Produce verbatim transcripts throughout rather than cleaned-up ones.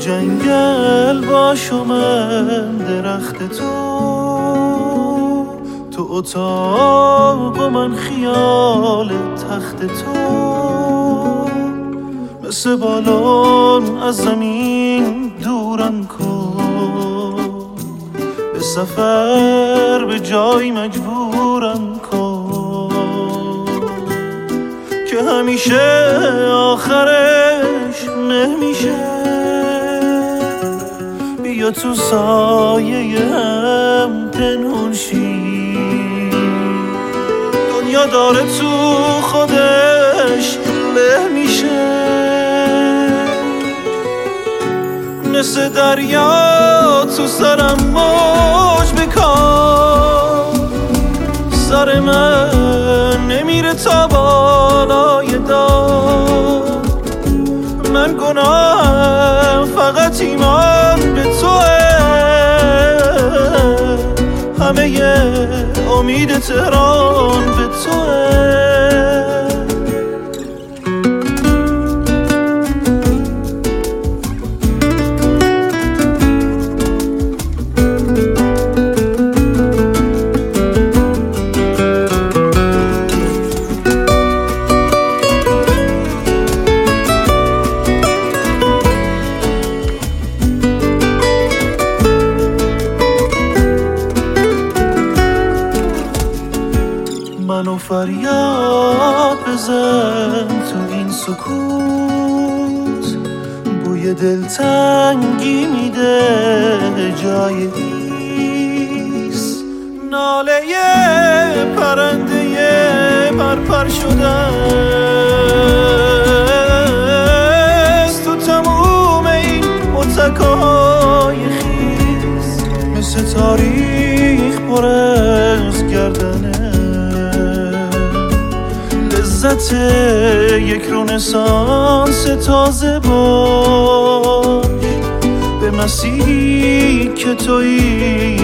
جنگل باشم من درخت تو، تو اتاق و من خیال تخت تو، مثل بالون از زمین دورم کن، به سفر به جای مجبورم کن که همیشه آخرش نمیشه. بیا تو سایه هم پنهون شی، دنیا داره تو خودش له میشه، مثل دریا تو سرم موج بکن، سر من نمیره تا بالای دار، من گناهم فقط ایمان به توه، همه ی امید تهران به توه. منو فریاد بزن تو این سکوت، بوی دلتنگی میده جای ایست، ناله پرنده پرپر شده است تو تموم این اتکای خیز، مثل تاریخ پر از گردنه لذت یک رنسانس تازه باش، به مسیحی که تویی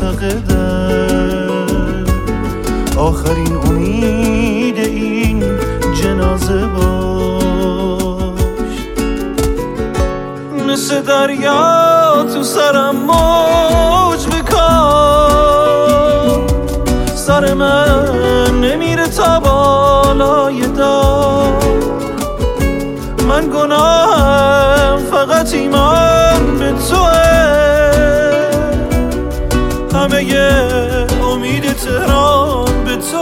معتقدم، آخرین امید این جنازه باش، مثل دریا تو سرم موج بکن، سر من نمیره تا بالای دار، من گناهم فقط ایمان به توه، همه ی امید تهران به تو.